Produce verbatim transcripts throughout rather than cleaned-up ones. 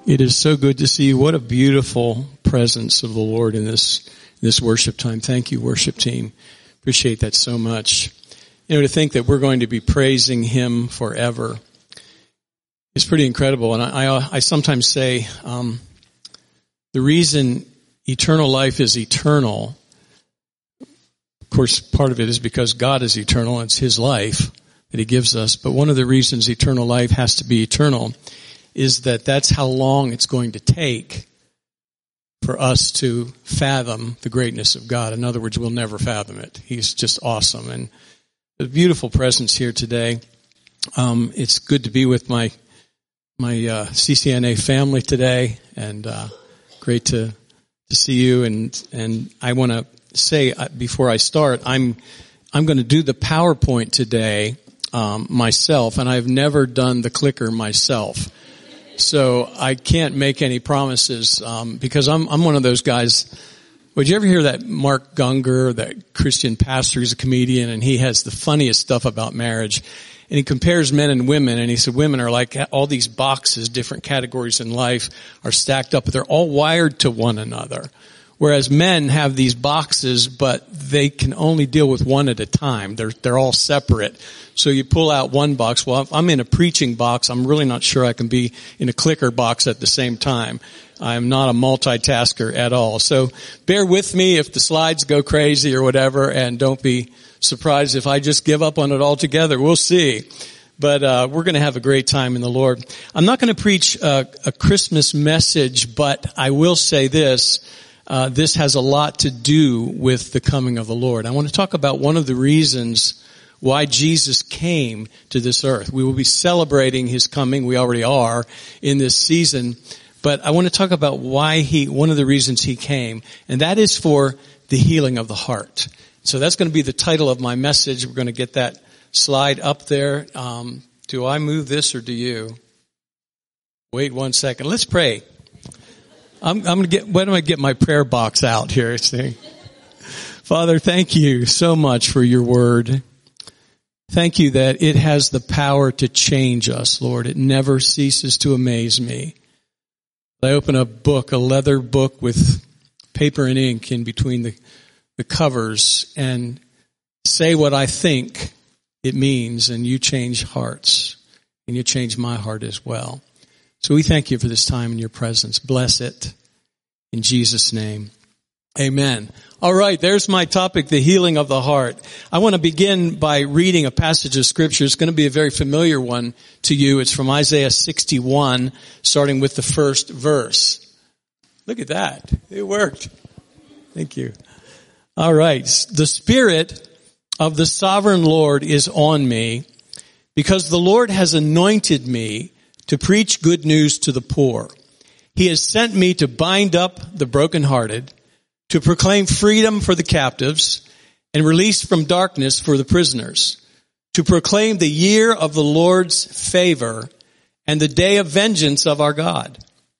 It is so good to see you. What a beautiful presence of the Lord in this this worship time. Thank you, worship team. Appreciate that so much. You know, to think that we're going to be praising Him forever is pretty incredible. And I, I, I sometimes say um, the reason eternal life is eternal, of course, part of it is because God is eternal. It's His life that He gives us. But one of the reasons eternal life has to be eternal is that that's how long it's going to take for us to fathom the greatness of God. In other words, we'll never fathom it. He's just awesome. And a beautiful presence here today. Um, it's good to be with my my uh, C C N A family today, and uh, great to to see you. And and I want to say uh, before I start, I'm I'm going to do the PowerPoint today um, myself, and I've never done the clicker myself. So I can't make any promises, um, because I'm, I'm one of those guys. Would you ever hear that Mark Gungor, that Christian pastor? He's a comedian, and he has the funniest stuff about marriage. And he compares men and women, and he said women are like all these boxes, different categories in life are stacked up, but they're all wired to one another. Whereas men have these boxes, but they can only deal with one at a time. They're, they're all separate. So you pull out one box. Well, if I'm in a preaching box, I'm really not sure I can be in a clicker box at the same time. I'm not a multitasker at all. So bear with me if the slides go crazy or whatever, and don't be surprised if I just give up on it altogether. We'll see. But uh we're going to have a great time in the Lord. I'm not going to preach a, a Christmas message, but I will say this. Uh, this has a lot to do with the coming of the Lord. I want to talk about one of the reasons why Jesus came to this earth. We will be celebrating His coming. We already are in this season. But I want to talk about why He, one of the reasons He came, and that is for the healing of the heart. So that's going to be the title of my message. We're going to get that slide up there. Um, do I move this or do you? Wait one second. Let's pray. I'm, I'm going to get, why don't I get my prayer box out here? See? Father, thank you so much for your word. Thank you that it has the power to change us, Lord. It never ceases to amaze me. I open a book, a leather book with paper and ink in between the, the covers, and say what I think it means, and you change hearts, and you change my heart as well. So we thank you for this time in your presence. Bless it in Jesus' name. Amen. All right, there's my topic, the healing of the heart. I want to begin by reading a passage of Scripture. It's going to be a very familiar one to you. It's from Isaiah sixty-one, starting with the first verse. Look at that. It worked. Thank you. All right. The Spirit of the Sovereign Lord is on me, because the Lord has anointed me to preach good news to the poor. He has sent me to bind up the brokenhearted, to proclaim freedom for the captives and release from darkness for the prisoners, to proclaim the year of the Lord's favor and the day of vengeance of our God,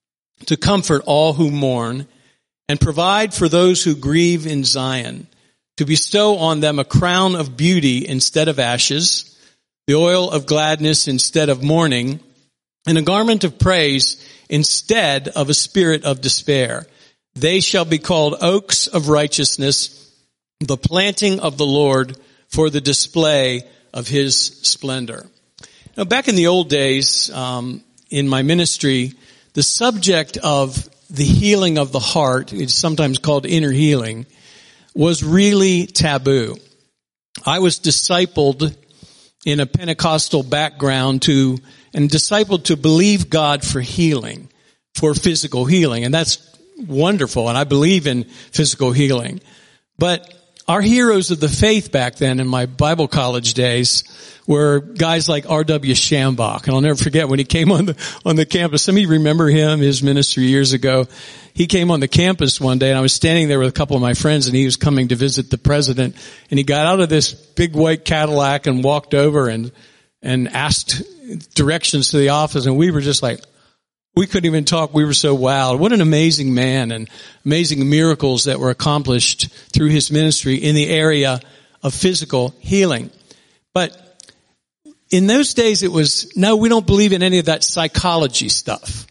to comfort all who mourn and provide for those who grieve in Zion, to bestow on them a crown of beauty instead of ashes, the oil of gladness instead of mourning, and a garment of praise instead of a spirit of despair. They shall be called oaks of righteousness, the planting of the Lord for the display of His splendor. Now, back in the old days, um, in my ministry, the subject of the healing of the heart, it's sometimes called inner healing, was really taboo. I was discipled in a Pentecostal background to, and discipled to believe God for healing, for physical healing. And that's wonderful, and I believe in physical healing. But our heroes of the faith back then in my Bible college days were guys like R W Schambach. And I'll never forget when he came on the, on the campus. Some of you remember him, his ministry years ago. He came on the campus one day, and I was standing there with a couple of my friends, and he was coming to visit the president. And he got out of this big white Cadillac and walked over and, and asked directions to the office. And we were just like, we couldn't even talk. We were so wowed. What an amazing man, and amazing miracles that were accomplished through his ministry in the area of physical healing. But in those days it was, no, we don't believe in any of that psychology stuff.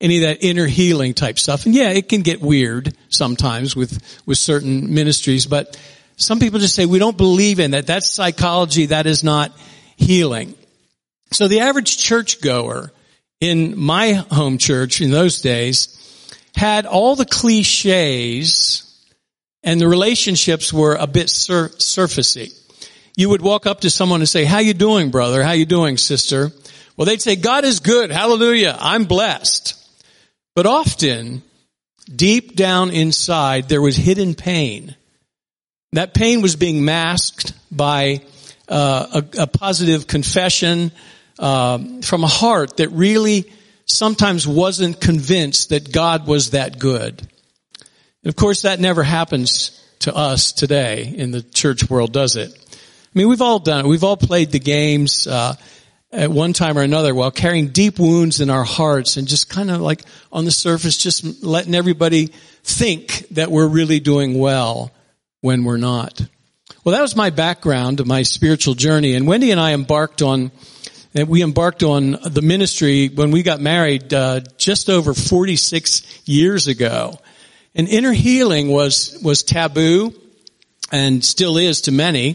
any of that inner healing type stuff. And yeah, it can get weird sometimes with, with certain ministries, but some people just say we don't believe in that. That's psychology. That is not healing. So the average churchgoer in my home church in those days had all the cliches, and the relationships were a bit sur- surfacey. You would walk up to someone and say, "How you doing, brother? How you doing, sister?" Well, they'd say, "God is good. Hallelujah. I'm blessed." But often, deep down inside, there was hidden pain. That pain was being masked by uh, a, a positive confession uh, from a heart that really sometimes wasn't convinced that God was that good. And of course, that never happens to us today in the church world, does it? I mean, we've all done it. We've all played the games uh, at one time or another while carrying deep wounds in our hearts and just kind of like on the surface, just letting everybody think that we're really doing well when we're not. Well, that was my background of my spiritual journey. And Wendy and I embarked on And we embarked on the ministry when we got married uh, just over forty-six years ago. And inner healing was was taboo and still is to many.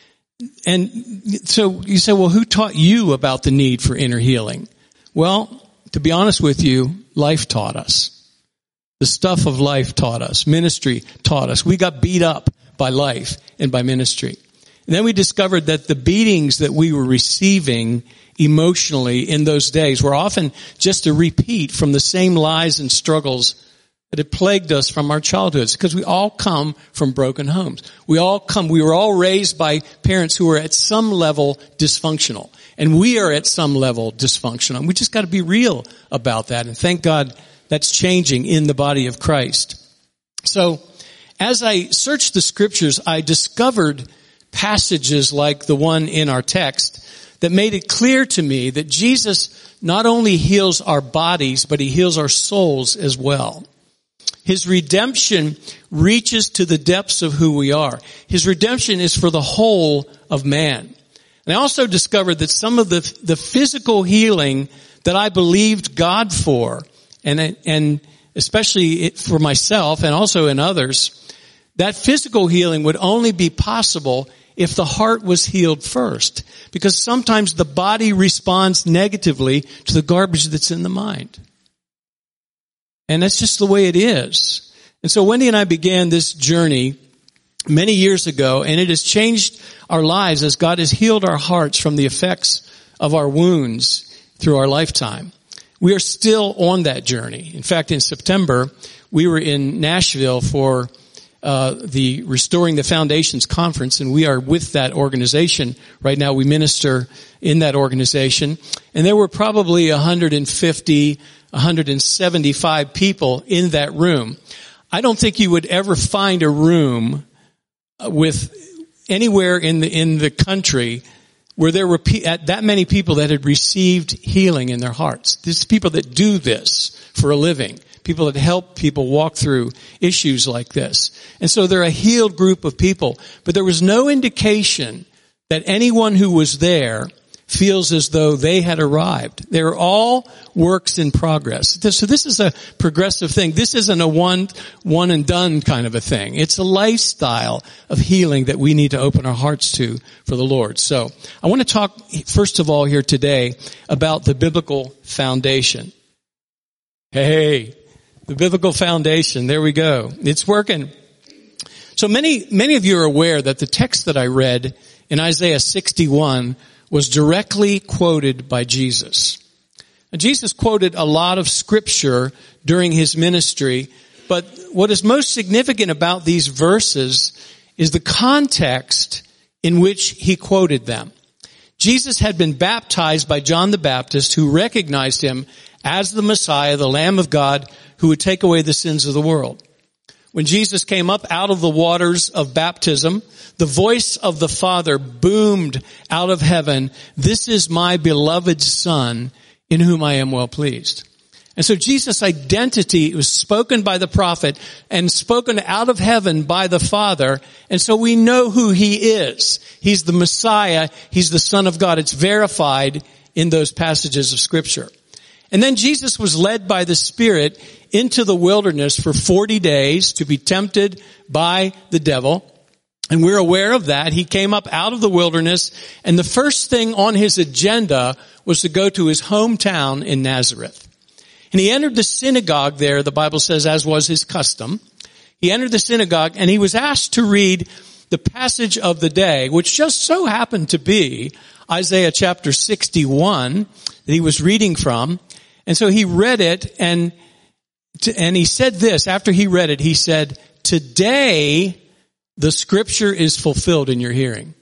And so you say, well, who taught you about the need for inner healing? Well, to be honest with you, life taught us. The stuff of life taught us. Ministry taught us. We got beat up by life and by ministry. And then we discovered that the beatings that we were receiving emotionally in those days were often just a repeat from the same lies and struggles that had plagued us from our childhoods, because we all come from broken homes. We all come, we were all raised by parents who were at some level dysfunctional, and we are at some level dysfunctional. And we just got to be real about that, and thank God that's changing in the body of Christ. So as I searched the scriptures, I discovered passages like the one in our text that made it clear to me that Jesus not only heals our bodies, but he heals our souls as well. His redemption reaches to the depths of who we are. His redemption is for the whole of man. And I also discovered that some of the, the physical healing that I believed God for, and, and especially for myself and also in others, that physical healing would only be possible if the heart was healed first. Because sometimes the body responds negatively to the garbage that's in the mind. And that's just the way it is. And so Wendy and I began this journey many years ago, and it has changed our lives as God has healed our hearts from the effects of our wounds through our lifetime. We are still on that journey. In fact, in September, we were in Nashville for Uh, the Restoring the Foundations conference, and we are with that organization. Right now we minister in that organization. And there were probably one hundred fifty, one hundred seventy-five people in that room. I don't think you would ever find a room with anywhere in the, in the country where there were pe- that many people that had received healing in their hearts. These people that do this for a living. People that help people walk through issues like this. And so they're a healed group of people. But there was no indication that anyone who was there feels as though they had arrived. They're all works in progress. So this is a progressive thing. This isn't a one, one and done kind of a thing. It's a lifestyle of healing that we need to open our hearts to for the Lord. So I want to talk, first of all, here today about the biblical foundation. Hey. The biblical foundation. There we go. It's working. So many, many of you are aware that the text that I read in Isaiah sixty-one was directly quoted by Jesus. Now, Jesus quoted a lot of scripture during his ministry, but what is most significant about these verses is the context in which he quoted them. Jesus had been baptized by John the Baptist, who recognized him as the Messiah, the Lamb of God, who would take away the sins of the world. When Jesus came up out of the waters of baptism, the voice of the Father boomed out of heaven, "This is my beloved Son, in whom I am well pleased." And so Jesus' identity was spoken by the prophet and spoken out of heaven by the Father. And so we know who he is. He's the Messiah. He's the Son of God. It's verified in those passages of Scripture. And then Jesus was led by the Spirit into the wilderness for forty days to be tempted by the devil. And we're aware of that. He came up out of the wilderness, and the first thing on his agenda was to go to his hometown in Nazareth. And he entered the synagogue there, the Bible says, as was his custom. He entered the synagogue, and he was asked to read the passage of the day, which just so happened to be Isaiah chapter sixty-one that he was reading from. And so he read it, and and he said this, after he read it, he said, "Today the scripture is fulfilled in your hearing."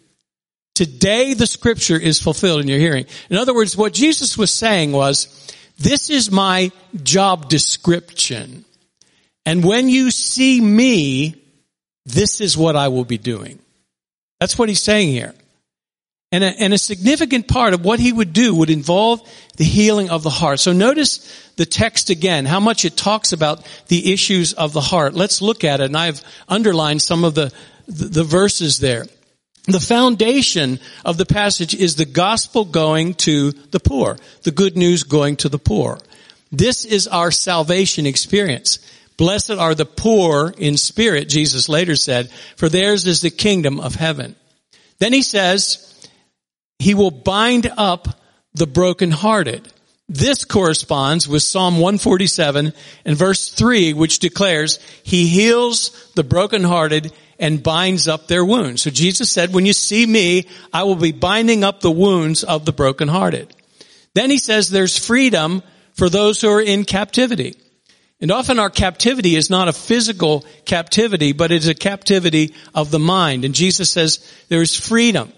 Today the scripture is fulfilled in your hearing. In other words, what Jesus was saying was, this is my job description. And when you see me, this is what I will be doing. That's what he's saying here. And a, and a significant part of what he would do would involve the healing of the heart. So notice the text again, how much it talks about the issues of the heart. Let's look at it, and I've underlined some of the, the, the verses there. The foundation of the passage is the gospel going to the poor, the good news going to the poor. This is our salvation experience. Blessed are the poor in spirit, Jesus later said, for theirs is the kingdom of heaven. Then he says, he will bind up the brokenhearted. This corresponds with Psalm one forty-seven and verse three, which declares, he heals the brokenhearted and binds up their wounds. So Jesus said, when you see me, I will be binding up the wounds of the brokenhearted. Then he says there's freedom for those who are in captivity. And often our captivity is not a physical captivity, but it's a captivity of the mind. And Jesus says there is freedom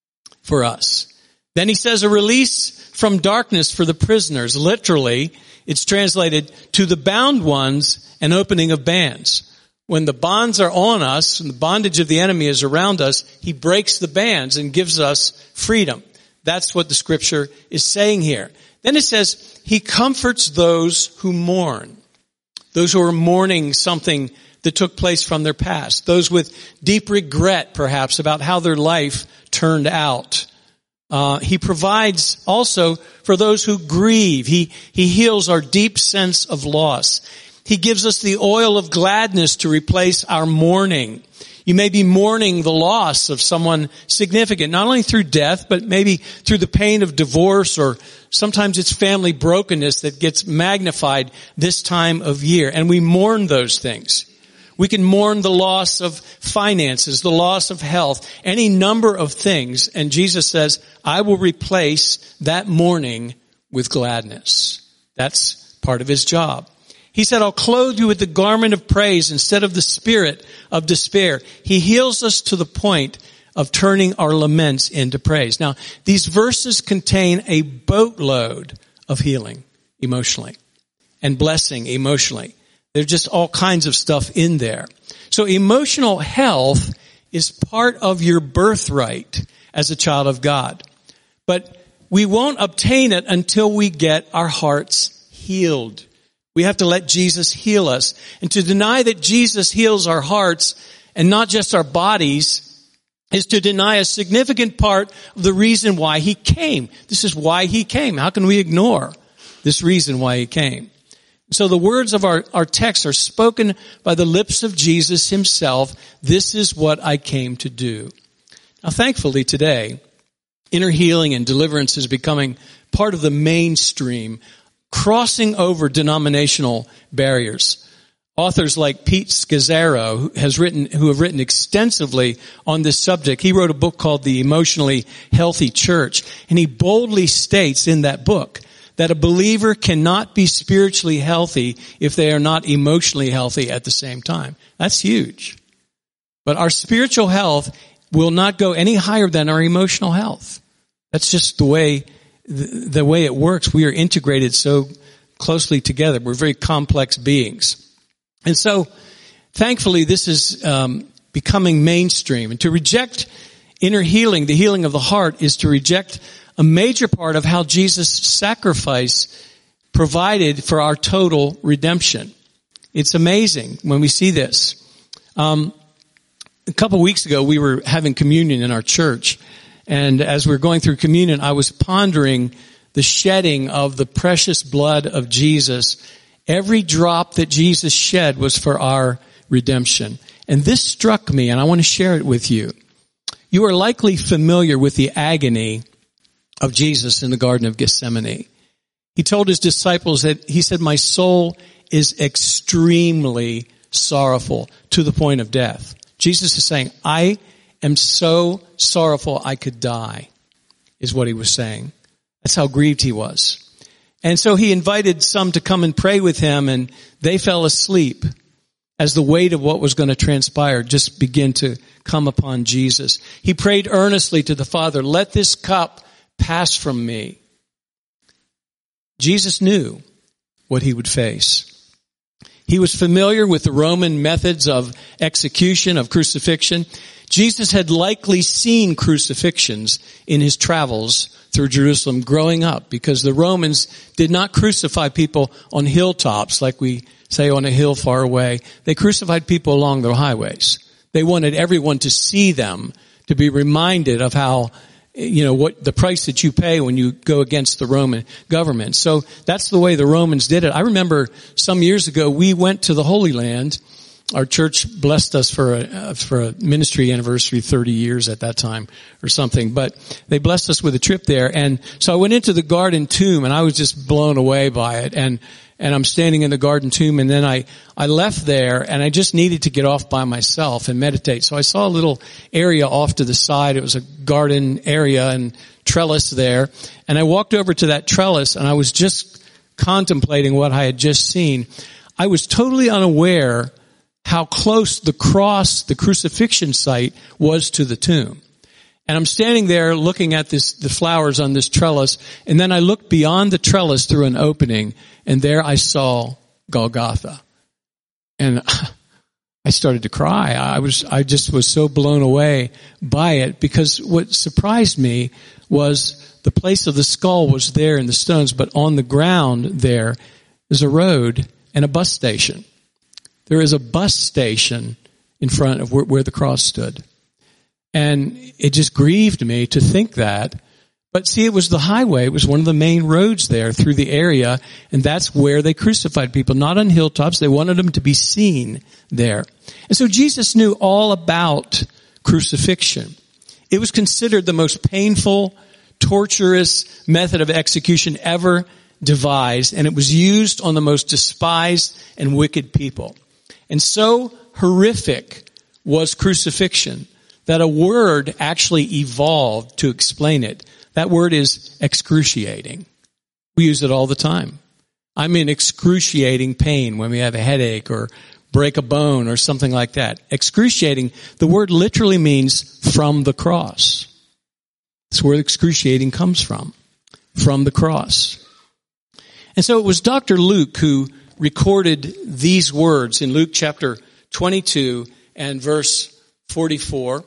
for us. Then he says a release from darkness for the prisoners. Literally, it's translated to the bound ones, an opening of bands. When the bonds are on us and the bondage of the enemy is around us, he breaks the bands and gives us freedom. That's what the scripture is saying here. Then it says he comforts those who mourn. Those who are mourning something that took place from their past. Those with deep regret, perhaps, about how their life turned out. Uh, he provides also for those who grieve. He, he heals our deep sense of loss. He gives us the oil of gladness to replace our mourning. You may be mourning the loss of someone significant, not only through death, but maybe through the pain of divorce, or sometimes it's family brokenness that gets magnified this time of year. And we mourn those things. We can mourn the loss of finances, the loss of health, any number of things. And Jesus says, I will replace that mourning with gladness. That's part of his job. He said, I'll clothe you with the garment of praise instead of the spirit of despair. He heals us to the point of turning our laments into praise. Now, these verses contain a boatload of healing emotionally and blessing emotionally. There's just all kinds of stuff in there. So emotional health is part of your birthright as a child of God. But we won't obtain it until we get our hearts healed. We have to let Jesus heal us. And to deny that Jesus heals our hearts and not just our bodies is to deny a significant part of the reason why he came. This is why he came. How can we ignore this reason why he came? So the words of our, our text are spoken by the lips of Jesus himself. This is what I came to do. Now, thankfully today, inner healing and deliverance is becoming part of the mainstream, crossing over denominational barriers. Authors like Pete Scazzaro, who has written, who have written extensively on this subject. He wrote a book called The Emotionally Healthy Church, and he boldly states in that book that a believer cannot be spiritually healthy if they are not emotionally healthy at the same time. That's huge. But our spiritual health will not go any higher than our emotional health. That's just the way the, the way it works. We are integrated so closely together. We're very complex beings. And so, thankfully, this is um, becoming mainstream. And to reject inner healing, the healing of the heart, is to reject a major part of how Jesus' sacrifice provided for our total redemption. It's amazing when we see this. Um, a couple weeks ago, we were having communion in our church. And as we were going through communion, I was pondering the shedding of the precious blood of Jesus. Every drop that Jesus shed was for our redemption. And this struck me, and I want to share it with you. You are likely familiar with the agony of Jesus in the Garden of Gethsemane. He told his disciples that, he said, my soul is extremely sorrowful to the point of death. Jesus is saying, I am so sorrowful I could die, is what he was saying. That's how grieved he was. And so he invited some to come and pray with him, and they fell asleep as the weight of what was going to transpire just began to come upon Jesus. He prayed earnestly to the Father, let this cup pass from me. Jesus knew what he would face. He was familiar with the Roman methods of execution, of crucifixion. Jesus had likely seen crucifixions in his travels through Jerusalem growing up, because the Romans did not crucify people on hilltops like we say on a hill far away. They crucified people along their highways. They wanted everyone to see them, to be reminded of how, you know, what the price that you pay when you go against the Roman government. So that's the way the Romans did it. I remember some years ago we went to the Holy Land. Our church blessed us for a, uh, for a ministry anniversary, thirty years at that time or something. But they blessed us with a trip there. And so I went into the Garden Tomb, and I was just blown away by it. And, and I'm standing in the Garden Tomb, and then I, I left there, and I just needed to get off by myself and meditate. So I saw a little area off to the side. It was a garden area and trellis there. And I walked over to that trellis, and I was just contemplating what I had just seen. I was totally unaware how close the cross, the crucifixion site, was to the tomb. And I'm standing there looking at this, the flowers on this trellis, and then I looked beyond the trellis through an opening, and there I saw Golgotha. And I started to cry. I was, I just was so blown away by it, because what surprised me was the place of the skull was there in the stones, but on the ground there is a road and a bus station. There is a bus station in front of where, where the cross stood. And it just grieved me to think that. But see, it was the highway. It was one of the main roads there through the area. And that's where they crucified people, not on hilltops. They wanted them to be seen there. And so Jesus knew all about crucifixion. It was considered the most painful, torturous method of execution ever devised. And it was used on the most despised and wicked people. And so horrific was crucifixion that a word actually evolved to explain it. That word is excruciating. We use it all the time. I'm in excruciating pain when we have a headache or break a bone or something like that. Excruciating, the word literally means from the cross. That's where excruciating comes from, from the cross. And so it was Doctor Luke who recorded these words in Luke chapter twenty-two and verse forty-four.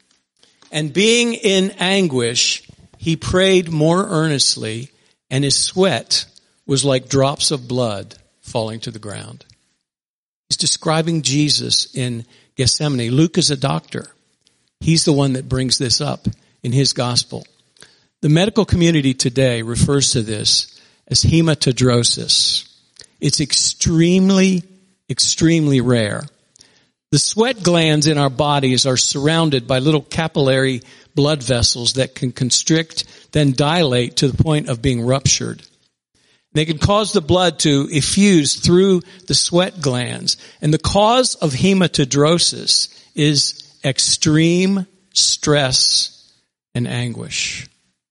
And being in anguish, he prayed more earnestly, and his sweat was like drops of blood falling to the ground. He's describing Jesus in Gethsemane. Luke is a doctor. He's the one that brings this up in his gospel. The medical community today refers to this as hematidrosis. It's extremely, extremely rare. The sweat glands in our bodies are surrounded by little capillary blood vessels that can constrict, then dilate to the point of being ruptured. They can cause the blood to effuse through the sweat glands. And the cause of hematidrosis is extreme stress and anguish.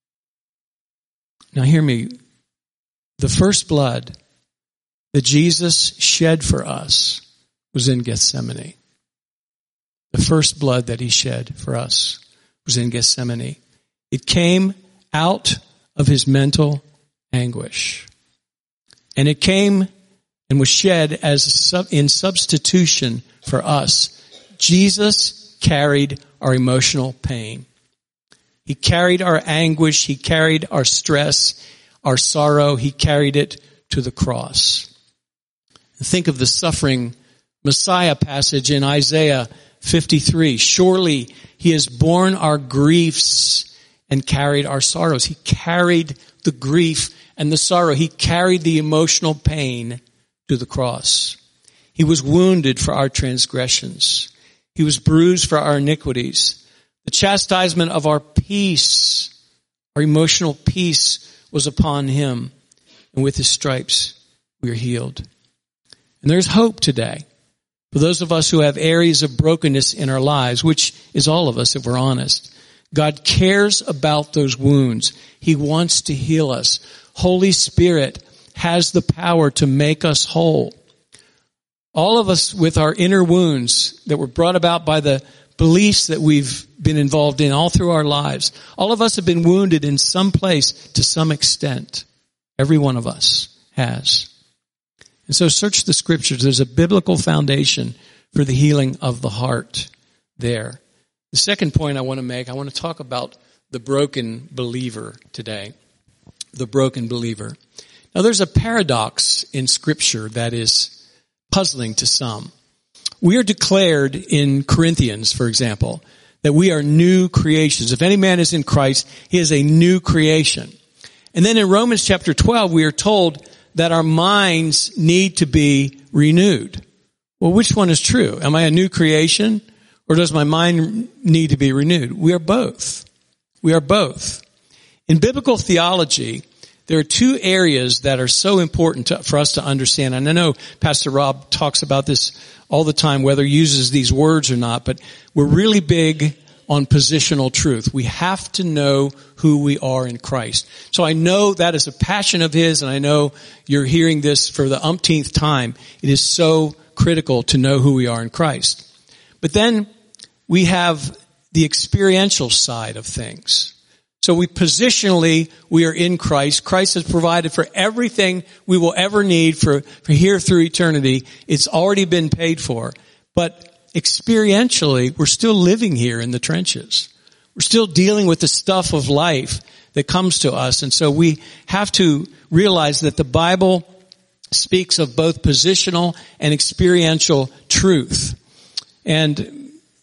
Now hear me. The first blood that Jesus shed for us was in Gethsemane. The first blood that he shed for us was in Gethsemane. It came out of his mental anguish. And it came and was shed as a sub, in substitution for us. Jesus carried our emotional pain. He carried our anguish. He carried our stress, our sorrow. He carried it to the cross. Think of the suffering Messiah passage in Isaiah fifty-three. Surely he has borne our griefs and carried our sorrows. He carried the grief and the sorrow. He carried the emotional pain to the cross. He was wounded for our transgressions. He was bruised for our iniquities. The chastisement of our peace, our emotional peace, was upon him. And with his stripes, we are healed. And there's hope today for those of us who have areas of brokenness in our lives, which is all of us if we're honest. God cares about those wounds. He wants to heal us. Holy Spirit has the power to make us whole. All of us with our inner wounds that were brought about by the beliefs that we've been involved in all through our lives. All of us have been wounded in some place to some extent. Every one of us has. And so search the scriptures. There's a biblical foundation for the healing of the heart there. The second point I want to make, I want to talk about the broken believer today. The broken believer. Now there's a paradox in scripture that is puzzling to some. We are declared in Corinthians, for example, that we are new creations. If any man is in Christ, he is a new creation. And then in Romans chapter twelve, we are told that our minds need to be renewed. Well, which one is true? Am I a new creation, or does my mind need to be renewed? We are both. We are both. In biblical theology, there are two areas that are so important to, for us to understand. And I know Pastor Rob talks about this all the time, whether he uses these words or not, but we're really big on positional truth. We have to know who we are in Christ. So I know that is a passion of his, and I know you're hearing this for the umpteenth time. It is so critical to know who we are in Christ. But then we have the experiential side of things. So we positionally, we are in Christ. Christ has provided for everything we will ever need for, for here through eternity. It's already been paid for. But experientially, we're still living here in the trenches. We're still dealing with the stuff of life that comes to us. And so we have to realize that the Bible speaks of both positional and experiential truth. And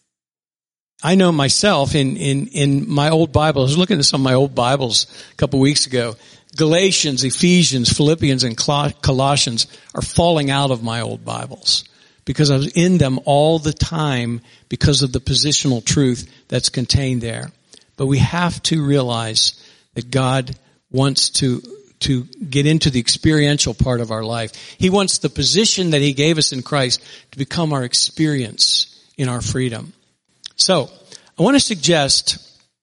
I know myself in, in, in my old Bible, I was looking at some of my old Bibles a couple of weeks ago. Galatians, Ephesians, Philippians, and Colossians are falling out of my old Bibles because I was in them all the time because of the positional truth that's contained there. But we have to realize that God wants to to get into the experiential part of our life. He wants the position that he gave us in Christ to become our experience in our freedom. So, I want to suggest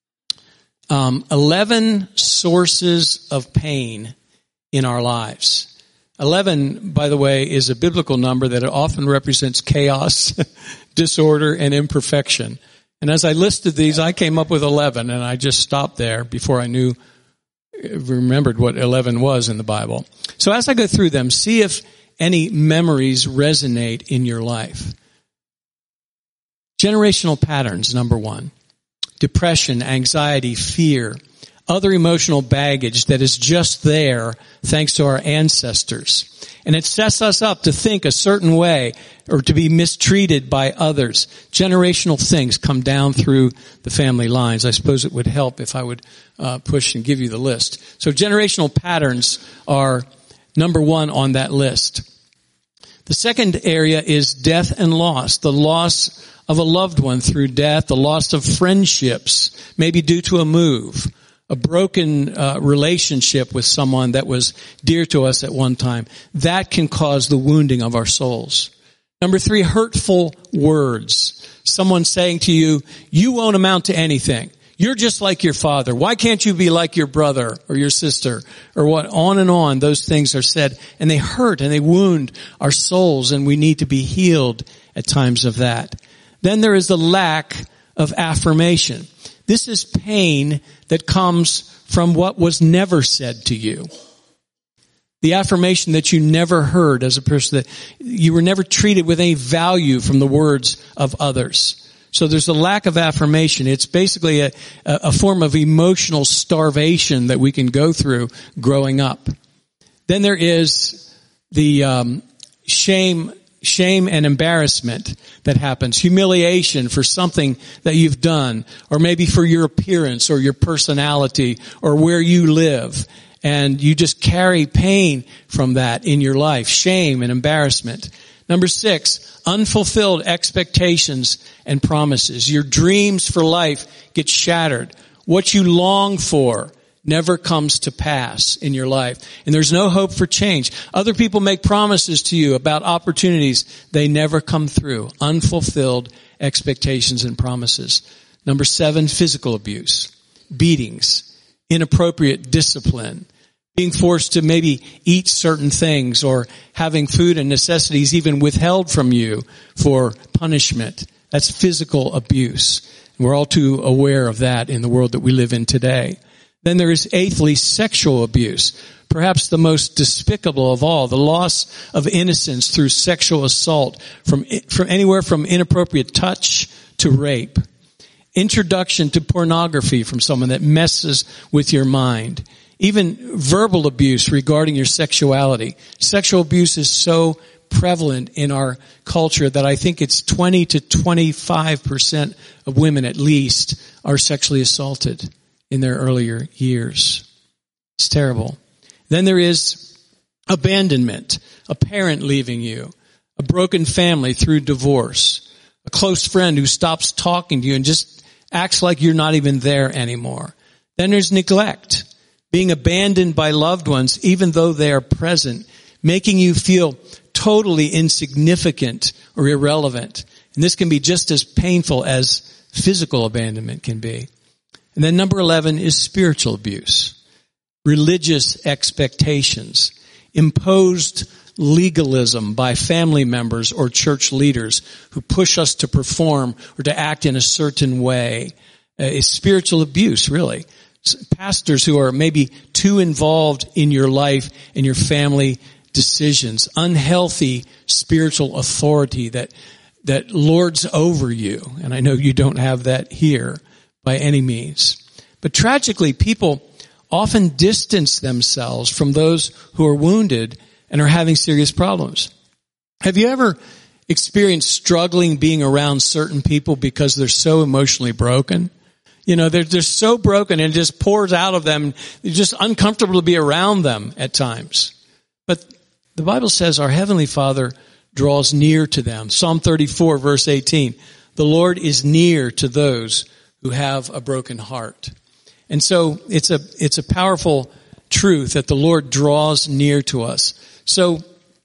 um, eleven sources of pain in our lives. eleven, by the way, is a biblical number that often represents chaos, disorder, and imperfection. And as I listed these, I came up with eleven, and I just stopped there before I knew, remembered what eleven was in the Bible. So as I go through them, see if any memories resonate in your life. Generational patterns, number one. Depression, anxiety, fear, other emotional baggage that is just there thanks to our ancestors. And it sets us up to think a certain way or to be mistreated by others. Generational things come down through the family lines. I suppose it would help if I would uh, push and give you the list. So generational patterns are number one on that list. The second area is death and loss. The loss of a loved one through death, the loss of friendships, maybe due to a move, a broken uh, relationship with someone that was dear to us at one time. That can cause the wounding of our souls. Number three, hurtful words. Someone saying to you, you won't amount to anything. You're just like your father. Why can't you be like your brother or your sister? Or what? On and on, those things are said, and they hurt and they wound our souls, and we need to be healed at times of that. Then there is the lack of affirmation. This is pain that comes from what was never said to you. The affirmation that you never heard as a person, that you were never treated with any value from the words of others. So there's a lack of affirmation. It's basically a, a form of emotional starvation that we can go through growing up. Then there is the um, shame Shame and embarrassment that happens. Humiliation for something that you've done, or maybe for your appearance or your personality or where you live. And you just carry pain from that in your life, shame and embarrassment. Number six, unfulfilled expectations and promises. Your dreams for life get shattered. What you long for never comes to pass in your life. And there's no hope for change. Other people make promises to you about opportunities. They never come through. Unfulfilled expectations and promises. Number seven, physical abuse, beatings, inappropriate discipline, being forced to maybe eat certain things or having food and necessities even withheld from you for punishment. That's physical abuse. We're all too aware of that in the world that we live in today. Then there is eighthly, sexual abuse. Perhaps the most despicable of all, the loss of innocence through sexual assault from, from anywhere from inappropriate touch to rape. Introduction to pornography from someone that messes with your mind. Even verbal abuse regarding your sexuality. Sexual abuse is so prevalent in our culture that I think it's twenty to twenty-five percent of women at least are sexually assaulted in their earlier years. It's terrible. Then there is abandonment, a parent leaving you, a broken family through divorce, a close friend who stops talking to you and just acts like you're not even there anymore. Then there's neglect, being abandoned by loved ones even though they are present, making you feel totally insignificant or irrelevant. And this can be just as painful as physical abandonment can be. And then number eleven is spiritual abuse, religious expectations, imposed legalism by family members or church leaders who push us to perform or to act in a certain way. Uh, it's spiritual abuse, really. Pastors who are maybe too involved in your life and your family decisions, unhealthy spiritual authority that that lords over you. And I know you don't have that here by any means. But tragically, people often distance themselves from those who are wounded and are having serious problems. Have you ever experienced struggling being around certain people because they're so emotionally broken? You know, they're just so broken and it just pours out of them. It's just uncomfortable to be around them at times. But the Bible says our Heavenly Father draws near to them. Psalm thirty-four, verse eighteen. The Lord is near to those who have a broken heart. And so it's a, it's a powerful truth that the Lord draws near to us. So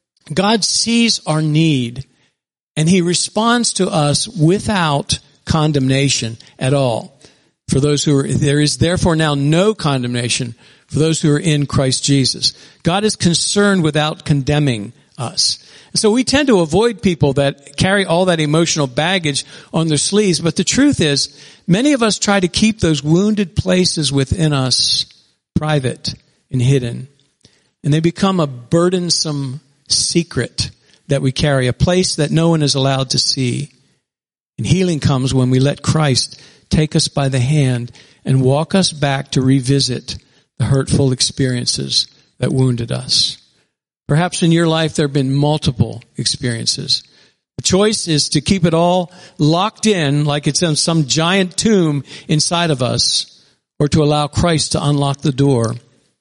God sees our need and He responds to us without condemnation at all. For those who are, there is therefore now no condemnation for those who are in Christ Jesus. God is concerned without condemning us. So we tend to avoid people that carry all that emotional baggage on their sleeves. But the truth is, many of us try to keep those wounded places within us private and hidden. And they become a burdensome secret that we carry, a place that no one is allowed to see. And healing comes when we let Christ take us by the hand and walk us back to revisit the hurtful experiences that wounded us. Perhaps in your life there have been multiple experiences. The choice is to keep it all locked in like it's in some giant tomb inside of us, or to allow Christ to unlock the door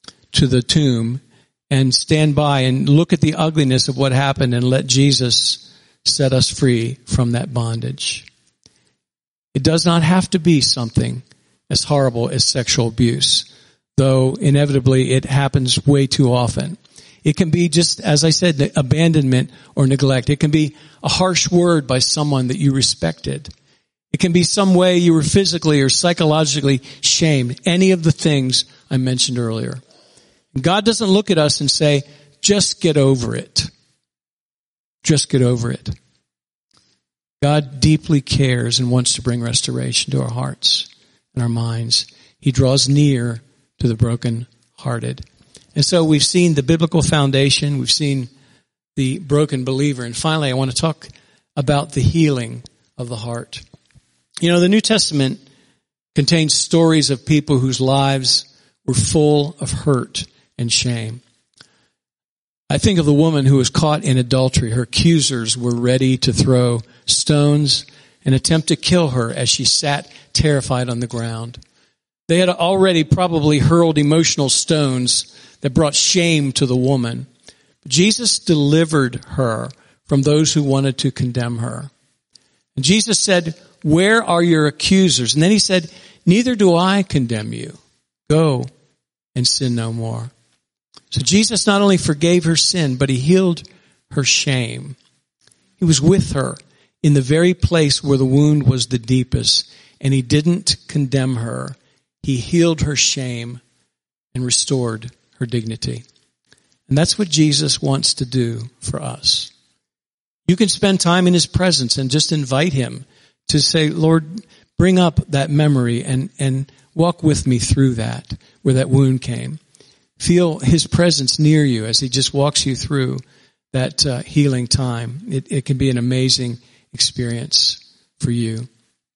to the tomb and stand by and look at the ugliness of what happened and let Jesus set us free from that bondage. It does not have to be something as horrible as sexual abuse, though inevitably it happens way too often. It can be just, as I said, abandonment or neglect. It can be a harsh word by someone that you respected. It can be some way you were physically or psychologically shamed. Any of the things I mentioned earlier. God doesn't look at us and say, just get over it. Just get over it. God deeply cares and wants to bring restoration to our hearts and our minds. He draws near to the brokenhearted. And so we've seen the biblical foundation. We've seen the broken believer. And finally, I want to talk about the healing of the heart. You know, the New Testament contains stories of people whose lives were full of hurt and shame. I think of the woman who was caught in adultery. Her accusers were ready to throw stones and attempt to kill her as she sat terrified on the ground. They had already probably hurled emotional stones that brought shame to the woman. Jesus delivered her from those who wanted to condemn her. And Jesus said, where are your accusers? And then he said, neither do I condemn you. Go and sin no more. So Jesus not only forgave her sin, but he healed her shame. He was with her in the very place where the wound was the deepest, and he didn't condemn her. He healed her shame and restored her dignity. And that's what Jesus wants to do for us. You can spend time in his presence and just invite him to say, Lord, bring up that memory and, and walk with me through that, where that wound came. Feel his presence near you as he just walks you through that uh, healing time. It, it can be an amazing experience for you.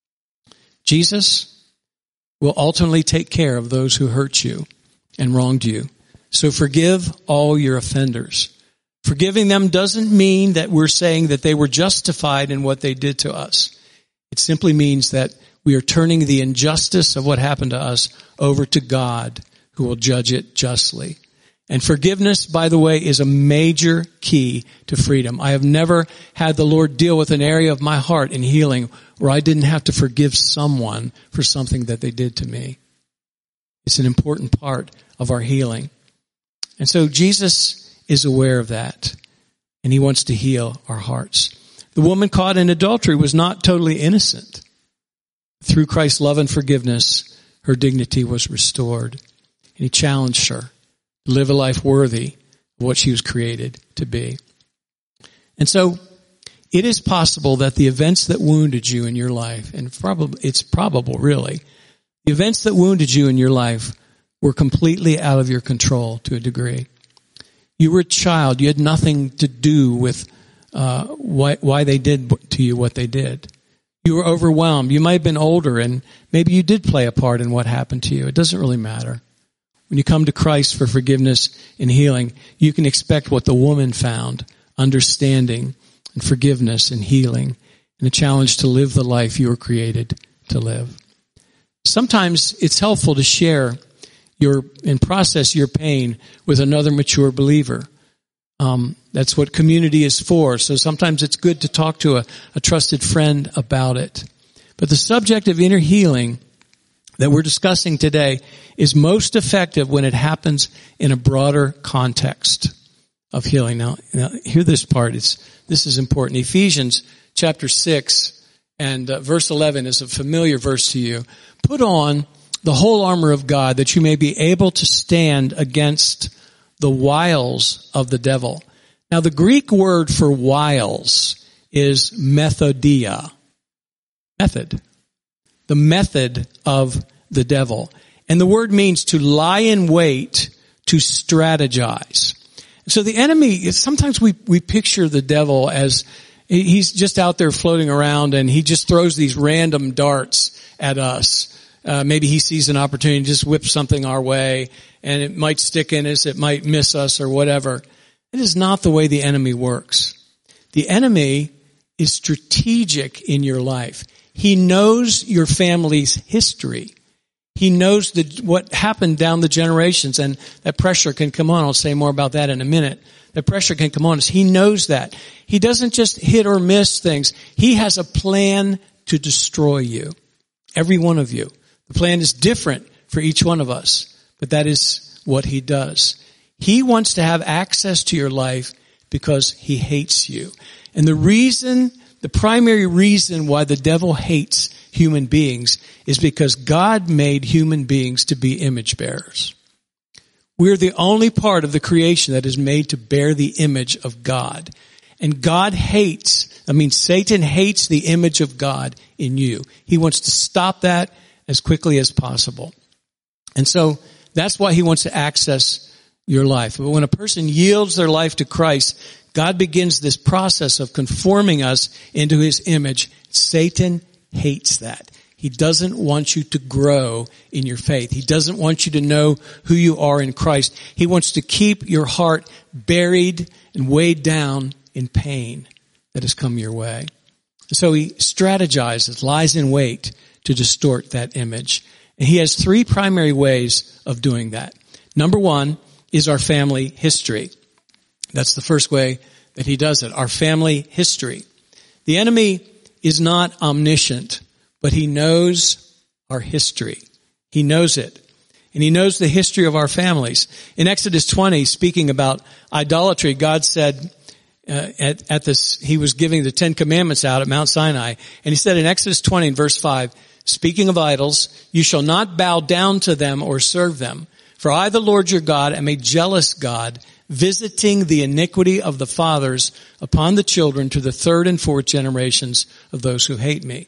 Jesus will ultimately take care of those who hurt you and wronged you. So forgive all your offenders. Forgiving them doesn't mean that we're saying that they were justified in what they did to us. It simply means that we are turning the injustice of what happened to us over to God, who will judge it justly. And forgiveness, by the way, is a major key to freedom. I have never had the Lord deal with an area of my heart in healing where I didn't have to forgive someone for something that they did to me. It's an important part of our healing. And so Jesus is aware of that, and he wants to heal our hearts. The woman caught in adultery was not totally innocent. Through Christ's love and forgiveness, her dignity was restored. And he challenged her to live a life worthy of what she was created to be. And so it is possible that the events that wounded you in your life, and probably it's probable really, the events that wounded you in your life were completely out of your control to a degree. You were a child. You had nothing to do with uh, why, why they did to you what they did. You were overwhelmed. You might have been older, and maybe you did play a part in what happened to you. It doesn't really matter. When you come to Christ for forgiveness and healing, you can expect what the woman found, understanding and forgiveness and healing, and a challenge to live the life you were created to live. Sometimes it's helpful to share your and process your pain with another mature believer. Um, that's what community is for. So sometimes it's good to talk to a, a trusted friend about it. But the subject of inner healing that we're discussing today is most effective when it happens in a broader context of healing. Now, now hear this part. It's, this is important. Ephesians chapter six and uh, verse eleven is a familiar verse to you. Put on the whole armor of God that you may be able to stand against the wiles of the devil. Now, the Greek word for wiles is methodia. Method. The method of the devil. And the word means to lie in wait, to strategize. So the enemy, sometimes we, we picture the devil as he's just out there floating around and he just throws these random darts at us. Uh, maybe he sees an opportunity to just whip something our way, and it might stick in us, it might miss us or whatever. It is not the way the enemy works. The enemy is strategic in your life. He knows your family's history. He knows the, what happened down the generations, and that pressure can come on. I'll say more about that in a minute. The pressure can come on us. He knows that. He doesn't just hit or miss things. He has a plan to destroy you. Every one of you. The plan is different for each one of us, but that is what he does. He wants to have access to your life because he hates you. And the reason, the primary reason why the devil hates human beings is because God made human beings to be image bearers. We're the only part of the creation that is made to bear the image of God. And God hates, I mean, Satan hates the image of God in you. He wants to stop that as quickly as possible. And so that's why he wants to access your life. But when a person yields their life to Christ, God begins this process of conforming us into his image. Satan hates that. He doesn't want you to grow in your faith. He doesn't want you to know who you are in Christ. He wants to keep your heart buried and weighed down in pain that has come your way. And so he strategizes, lies in wait to distort that image. And he has three primary ways of doing that. Number one, is our family history. That's the first way that he does it, our family history. The enemy is not omniscient, but he knows our history. He knows it. And he knows the history of our families. In Exodus twenty, speaking about idolatry, God said, uh, at, at this, he was giving the Ten Commandments out at Mount Sinai. And he said in Exodus twenty in verse five, speaking of idols, you shall not bow down to them or serve them. For I, the Lord your God, am a jealous God, visiting the iniquity of the fathers upon the children to the third and fourth generations of those who hate me.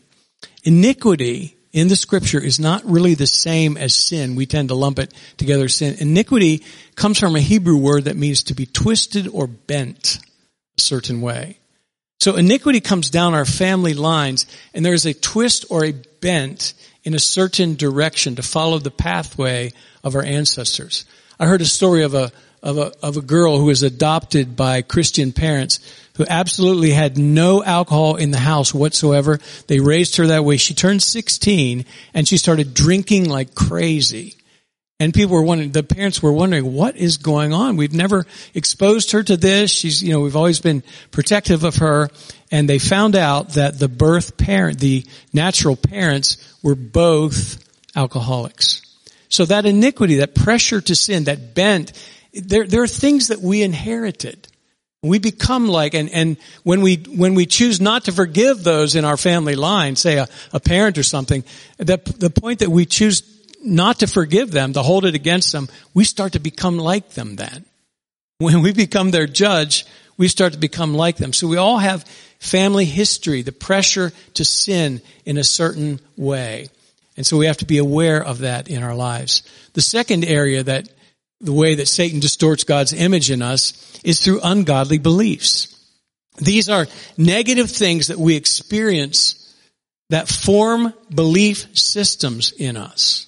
Iniquity in the scripture is not really the same as sin. We tend to lump it together, sin. Iniquity comes from a Hebrew word that means to be twisted or bent a certain way. So iniquity comes down our family lines, and there is a twist or a bent in a certain direction to follow the pathway of our ancestors. I heard a story of a of a of a girl who was adopted by Christian parents who absolutely had no alcohol in the house whatsoever. They raised her that way. She turned sixteen and she started drinking like crazy. And people were wondering, the parents were wondering, what is going on? We've never exposed her to this. She's, you know, we've always been protective of her. And they found out that the birth parent, the natural parents, were both alcoholics. So that iniquity, that pressure to sin, that bent, there, there are things that we inherited. We become like, and, and when we, when we choose not to forgive those in our family line, say a, a parent or something, the, the point that we choose not to forgive them, to hold it against them, we start to become like them then. When we become their judge, we start to become like them. So we all have family history, the pressure to sin in a certain way. And so we have to be aware of that in our lives. The second area that, the way that Satan distorts God's image in us is through ungodly beliefs. These are negative things that we experience that form belief systems in us.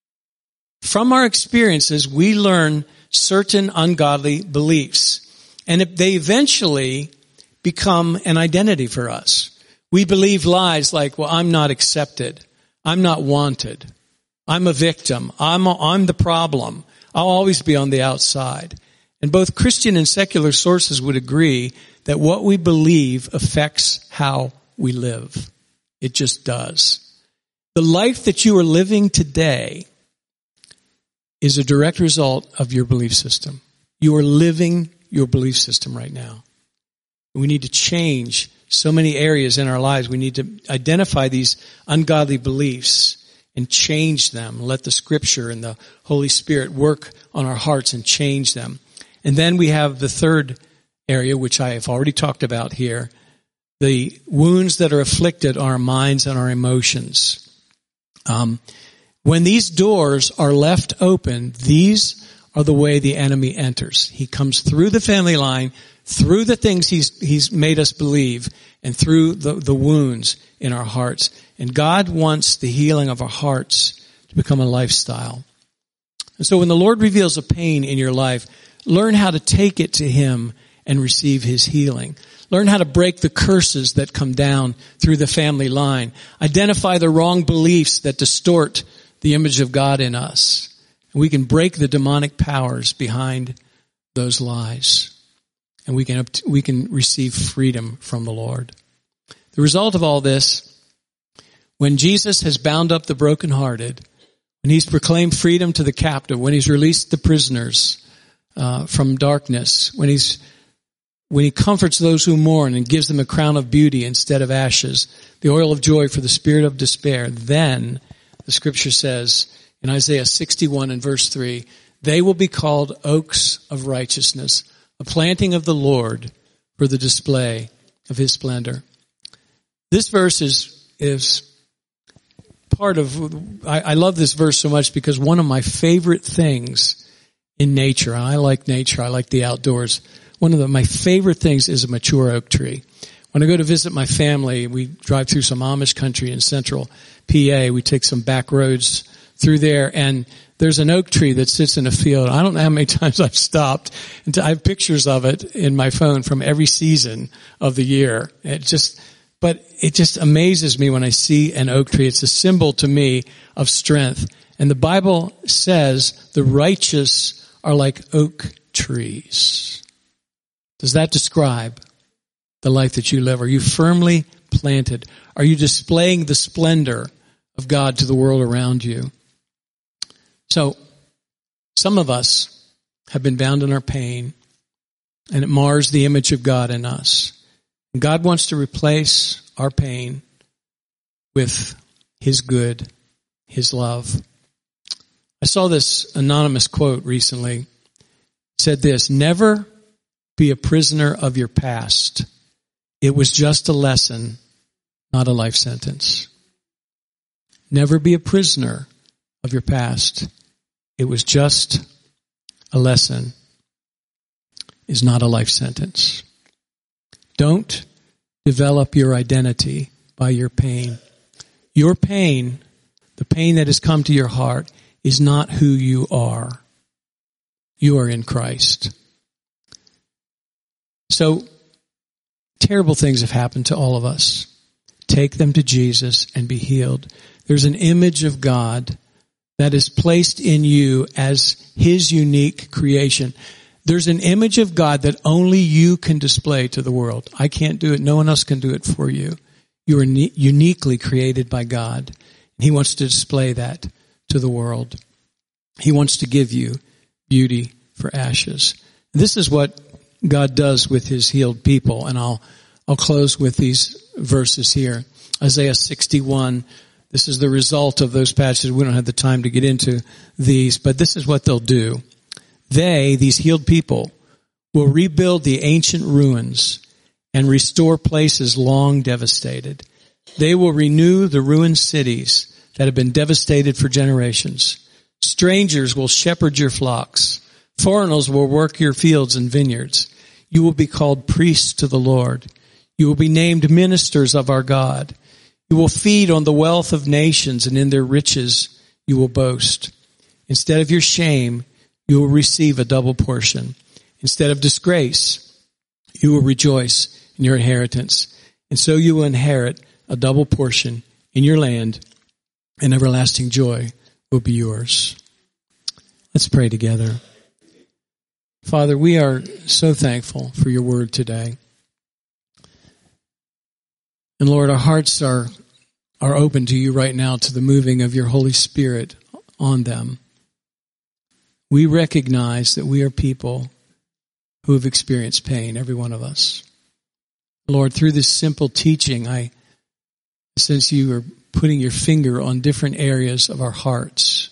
From our experiences, we learn certain ungodly beliefs, and they eventually become an identity for us. We believe lies like, well, I'm not accepted. I'm not wanted. I'm a victim. I'm, a, I'm the problem. I'll always be on the outside. And both Christian and secular sources would agree that what we believe affects how we live. It just does. The life that you are living today is a direct result of your belief system. You are living your belief system right now. We need to change so many areas in our lives. We need to identify these ungodly beliefs and change them. Let the Scripture and the Holy Spirit work on our hearts and change them. And then we have the third area, which I have already talked about here, the wounds that are afflicted on our minds and our emotions. Um, when these doors are left open, these are the way the enemy enters. He comes through the family line, through the things he's he's made us believe, and through the, the wounds in our hearts. And God wants the healing of our hearts to become a lifestyle. And so when the Lord reveals a pain in your life, learn how to take it to Him and receive His healing. Learn how to break the curses that come down through the family line. Identify the wrong beliefs that distort the image of God in us. We can break the demonic powers behind those lies. And we can, we can receive freedom from the Lord. The result of all this, when Jesus has bound up the brokenhearted, when He's proclaimed freedom to the captive, when He's released the prisoners uh, from darkness, when He's when He comforts those who mourn and gives them a crown of beauty instead of ashes, the oil of joy for the spirit of despair, then the Scripture says in Isaiah sixty-one and verse three, they will be called oaks of righteousness, a planting of the Lord for the display of His splendor. This verse is, is part of, I, I love this verse so much because one of my favorite things in nature, and I like nature, I like the outdoors, one of the, my favorite things is a mature oak tree. When I go to visit my family, we drive through some Amish country in central P A. We take some back roads through there, and there's an oak tree that sits in a field. I don't know how many times I've stopped, and I have pictures of it in my phone from every season of the year. It just, but it just amazes me when I see an oak tree. It's a symbol to me of strength. And the Bible says the righteous are like oak trees. Does that describe the life that you live? Are you firmly planted? Are you displaying the splendor of God to the world around you? So, some of us have been bound in our pain, and it mars the image of God in us. And God wants to replace our pain with His good, His love. I saw this anonymous quote recently. It said this: never be a prisoner of your past. It was just a lesson, not a life sentence. Never be a prisoner of your past. It was just a lesson, is not a life sentence. Don't develop your identity by your pain. Your pain, the pain that has come to your heart, is not who you are. You are in Christ. So, terrible things have happened to all of us. Take them to Jesus and be healed. There's an image of God that is placed in you as His unique creation. There's an image of God that only you can display to the world. I can't do it. No one else can do it for you. You are ne- uniquely created by God. He wants to display that to the world. He wants to give you beauty for ashes. This is what God does with His healed people. And I'll, I'll close with these verses here. Isaiah sixty-one. This is the result of those passages. We don't have the time to get into these, but this is what they'll do. They, these healed people, will rebuild the ancient ruins and restore places long devastated. They will renew the ruined cities that have been devastated for generations. Strangers will shepherd your flocks. Foreigners will work your fields and vineyards. You will be called priests to the Lord. You will be named ministers of our God. You will feed on the wealth of nations, and in their riches you will boast. Instead of your shame, you will receive a double portion. Instead of disgrace, you will rejoice in your inheritance. And so you will inherit a double portion in your land, and everlasting joy will be yours. Let's pray together. Father, we are so thankful for your word today. And Lord, our hearts are, are open to you right now, to the moving of your Holy Spirit on them. We recognize that we are people who have experienced pain, every one of us. Lord, through this simple teaching, I sense you are putting your finger on different areas of our hearts.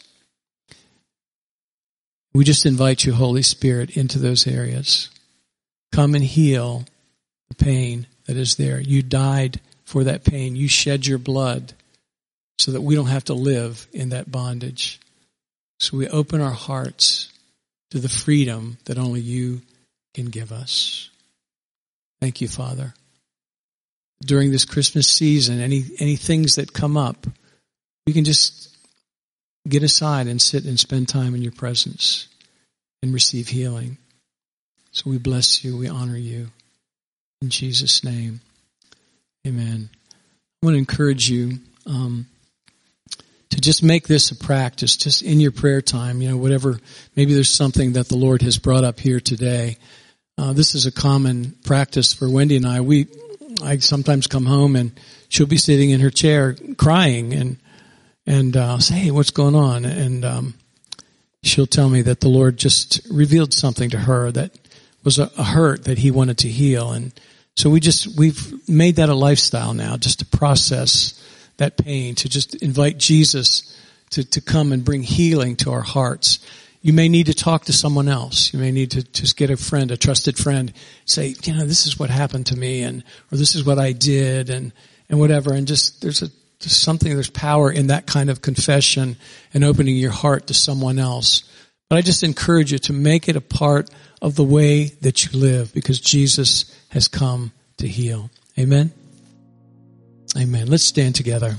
We just invite you, Holy Spirit, into those areas. Come and heal the pain that is there. You died for that pain. You shed your blood so that we don't have to live in that bondage. So we open our hearts to the freedom that only you can give us. Thank you, Father. During this Christmas season, any any things that come up, we can just get aside and sit and spend time in your presence and receive healing. So we bless you, we honor you. In Jesus' name, amen. I want to encourage you um, to just make this a practice, just in your prayer time, you know, whatever, maybe there's something that the Lord has brought up here today. Uh, this is a common practice for Wendy and I. We, I sometimes come home and she'll be sitting in her chair crying, and and uh, I'll say, hey, what's going on? And um, she'll tell me that the Lord just revealed something to her that was a, a hurt that He wanted to heal. And so we just, we've made that a lifestyle now, just to process that pain, to just invite Jesus to, to come and bring healing to our hearts. You may need to talk to someone else. You may need to just get a friend, a trusted friend, say, you know, this is what happened to me, and, or this is what I did, and, and whatever. And just, there's a, there's something, there's power in that kind of confession and opening your heart to someone else. But I just encourage you to make it a part of the way that you live, because Jesus has come to heal. Amen? Amen. Let's stand together.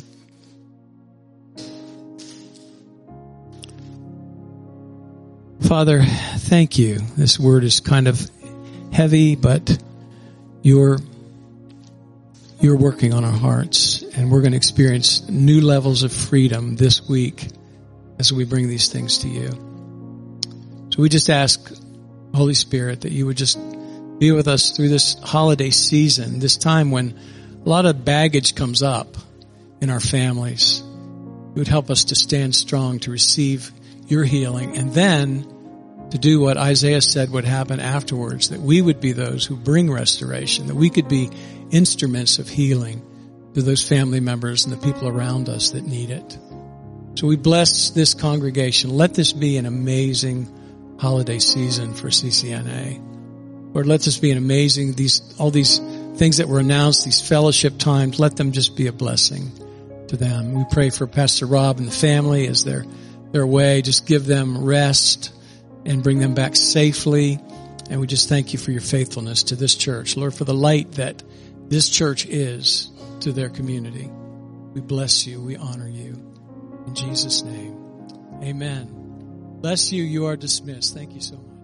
Father, thank you. This word is kind of heavy, but you're, you're working on our hearts, and we're going to experience new levels of freedom this week as we bring these things to you. So So we just ask, Holy Spirit, that you would just be with us through this holiday season, this time when a lot of baggage comes up in our families. You would help us to stand strong, to receive your healing, and then to do what Isaiah said would happen afterwards, that we would be those who bring restoration, that we could be instruments of healing to those family members and the people around us that need it. So we bless this congregation. Let this be an amazing holiday season for C C N A. Lord, let this be an amazing, these, all these things that were announced, these fellowship times, let them just be a blessing to them. We pray for Pastor Rob and the family as they're, they're away. Just give them rest and bring them back safely. And we just thank you for your faithfulness to this church. Lord, for the light that this church is to their community. We bless you. We honor you. In Jesus' name, amen. Bless you. You are dismissed. Thank you so much.